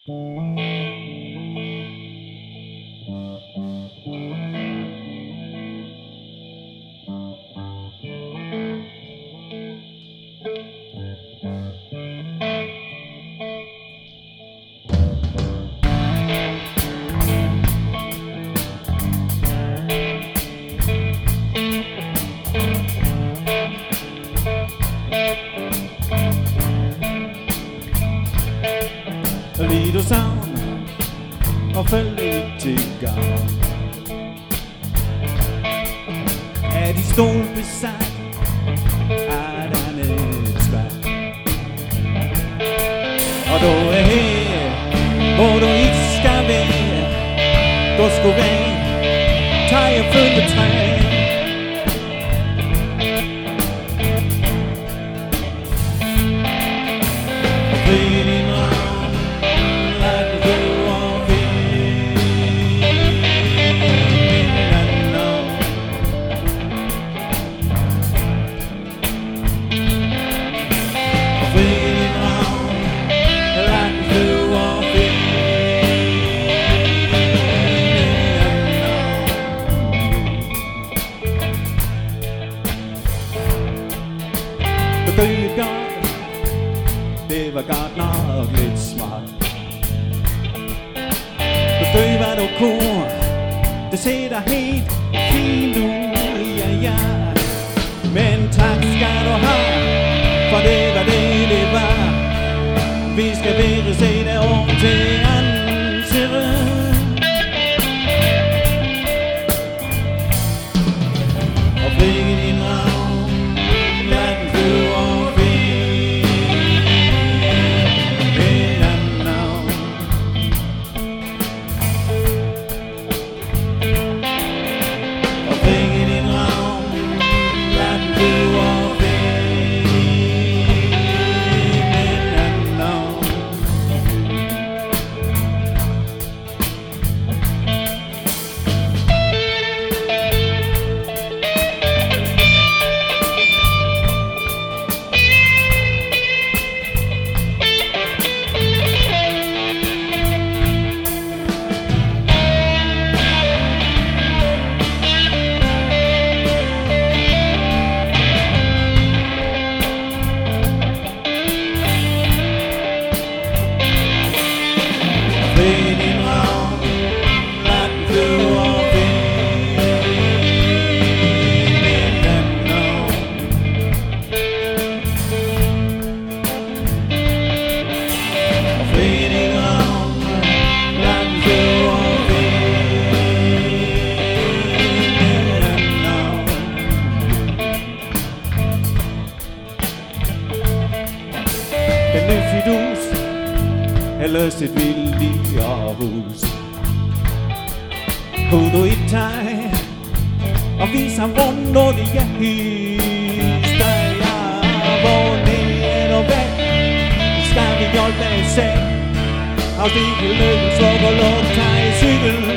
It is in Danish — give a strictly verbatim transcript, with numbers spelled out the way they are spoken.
Lido savn og fald ikke til gavn er de stol besat af denne svær. Og du er her, hvor du ikke skal være. Du skulle være, tag og følge træ. Og fri din ravn, lad den gå og finde anden. Og fri din ravn, lad den gå og finde anden. Du døde godt, det var godt nok lidt smart. Du døde hvad du kunne, det ser dig helt fint ud, ja ja. Men tak skal du have, for det var det det var. Vi skal være se dig om til anden side. Og bringe din ravn, lad den flyve og finde en anden. Og bringe din ravn, lad den flyve og finde en anden. Bring din ravn, lad den flyve og finde en anden. Og bring din ravn, lad den flyve og finde en anden. En ny fidus ellers et vildere hus. Kunne du ikke tage og vise ham rundt, når det er hister jeg. Hvor ned og væk skal vi hjælpe af selv. Afstik i lykken, sluk og luk, tag i cykel.